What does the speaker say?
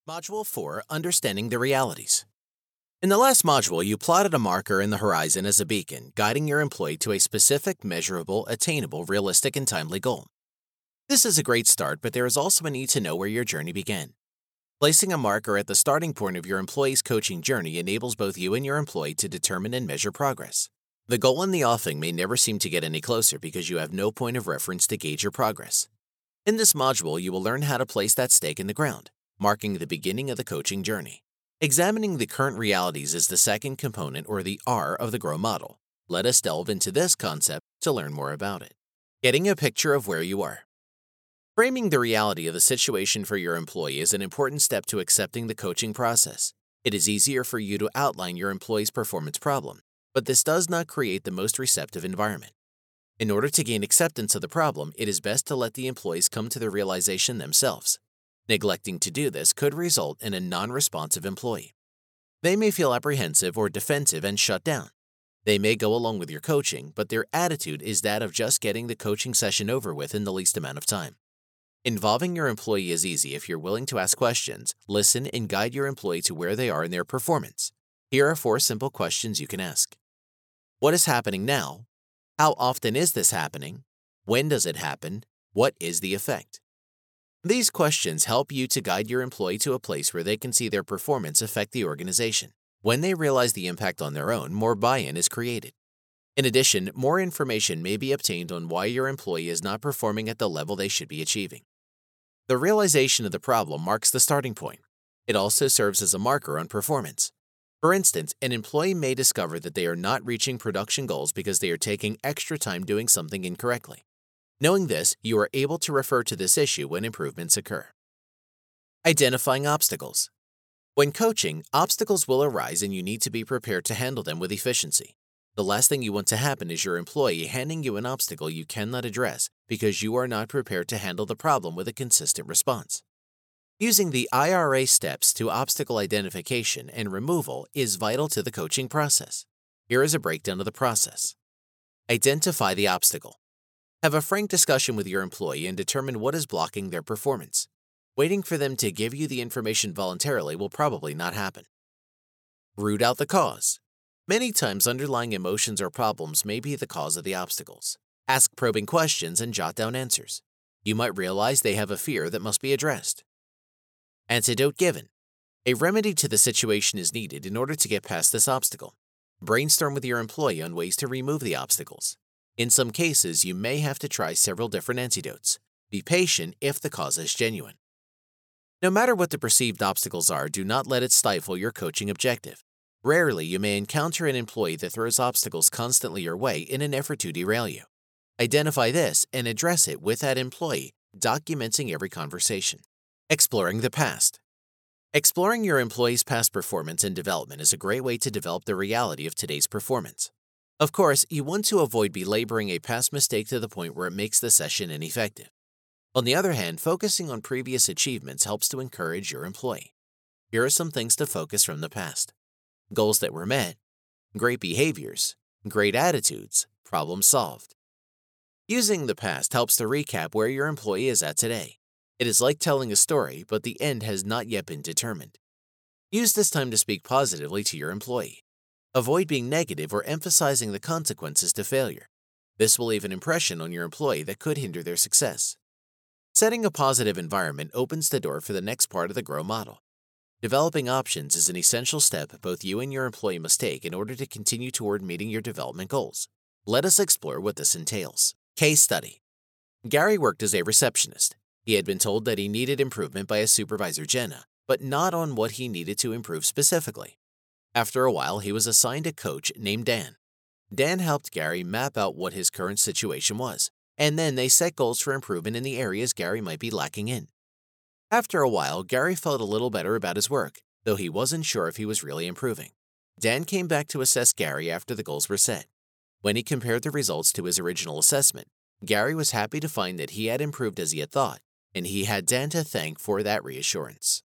Module 4, Understanding the Realities. In the last module, you plotted a marker in the horizon as a beacon, guiding your employee to a specific, measurable, attainable, realistic, and timely goal. This is a great start, but there is also a need to know where your journey began. Placing a marker at the starting point of your employee's coaching journey enables both you and your employee to determine and measure progress. The goal in the offing may never seem to get any closer because you have no point of reference to gauge your progress. In this module, you will learn how to place that stake in the ground, marking the beginning of the coaching journey. Examining the current realities is the second component, or the R, of the GROW model. Let us delve into this concept to learn more about it. Getting a picture of where you are. Framing the reality of the situation for your employee is an important step to accepting the coaching process. It is easier for you to outline your employee's performance problem, but this does not create the most receptive environment. In order to gain acceptance of the problem, it is best to let the employees come to the realization themselves. Neglecting to do this could result in a non-responsive employee. They may feel apprehensive or defensive and shut down. They may go along with your coaching, but their attitude is that of just getting the coaching session over with in the least amount of time. Involving your employee is easy if you're willing to ask questions, listen, and guide your employee to where they are in their performance. Here are 4 simple questions you can ask. What is happening now? How often is this happening? When does it happen? What is the effect? These questions help you to guide your employee to a place where they can see their performance affect the organization. When they realize the impact on their own, more buy-in is created. In addition, more information may be obtained on why your employee is not performing at the level they should be achieving. The realization of the problem marks the starting point. It also serves as a marker on performance. For instance, an employee may discover that they are not reaching production goals because they are taking extra time doing something incorrectly. Knowing this, you are able to refer to this issue when improvements occur. Identifying obstacles. When coaching, obstacles will arise and you need to be prepared to handle them with efficiency. The last thing you want to happen is your employee handing you an obstacle you cannot address because you are not prepared to handle the problem with a consistent response. Using the IRA steps to obstacle identification and removal is vital to the coaching process. Here is a breakdown of the process. Identify the obstacle. Have a frank discussion with your employee and determine what is blocking their performance. Waiting for them to give you the information voluntarily will probably not happen. Root out the cause. Many times, underlying emotions or problems may be the cause of the obstacles. Ask probing questions and jot down answers. You might realize they have a fear that must be addressed. Antidote given. A remedy to the situation is needed in order to get past this obstacle. Brainstorm with your employee on ways to remove the obstacles. In some cases, you may have to try several different antidotes. Be patient if the cause is genuine. No matter what the perceived obstacles are, do not let it stifle your coaching objective. Rarely, you may encounter an employee that throws obstacles constantly your way in an effort to derail you. Identify this and address it with that employee, documenting every conversation. Exploring the past. Exploring your employee's past performance and development is a great way to develop the reality of today's performance. Of course, you want to avoid belaboring a past mistake to the point where it makes the session ineffective. On the other hand, focusing on previous achievements helps to encourage your employee. Here are some things to focus from the past. Goals that were met, great behaviors, great attitudes, problem solved. Using the past helps to recap where your employee is at today. It is like telling a story, but the end has not yet been determined. Use this time to speak positively to your employee. Avoid being negative or emphasizing the consequences to failure. This will leave an impression on your employee that could hinder their success. Setting a positive environment opens the door for the next part of the GROW model. Developing options is an essential step both you and your employee must take in order to continue toward meeting your development goals. Let us explore what this entails. Case study. Gary worked as a receptionist. He had been told that he needed improvement by his supervisor, Jenna, but not on what he needed to improve specifically. After a while, he was assigned a coach named Dan. Dan helped Gary map out what his current situation was, and then they set goals for improvement in the areas Gary might be lacking in. After a while, Gary felt a little better about his work, though he wasn't sure if he was really improving. Dan came back to assess Gary after the goals were set. When he compared the results to his original assessment, Gary was happy to find that he had improved as he had thought, and he had Dan to thank for that reassurance.